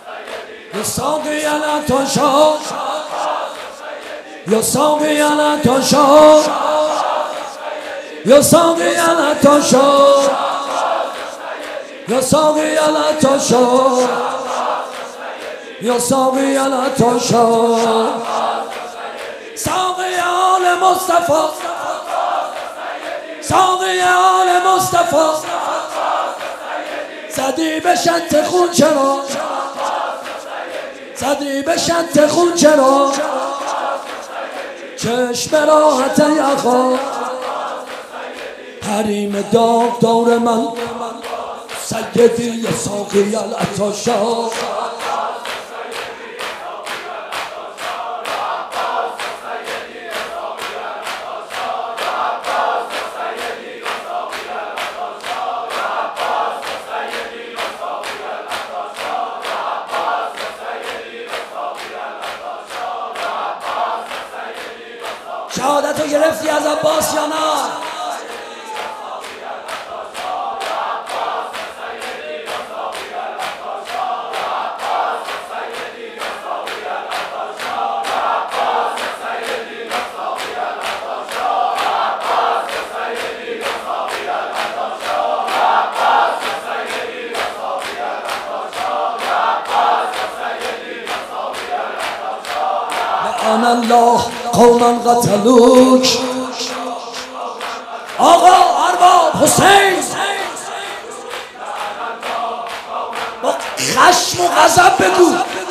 یا ساقی لا تنشا یا ساقی لا تنشا یا ساقی لا تنشا یا ساقی لا تنشا یا ساقی لا تنشا ساقی آل مصطفی ساقی آل مصطفی زدی به شط خون چرا زدی به شط خون چرا چشم راحت یخا حریم داغ دور من سیدی یا ساقی العطاشا شهادتو گرفتی از عباس یا نه؟ لعن الله قوما قتلوک. آقا ارباب حسین با خشم و غضب بگو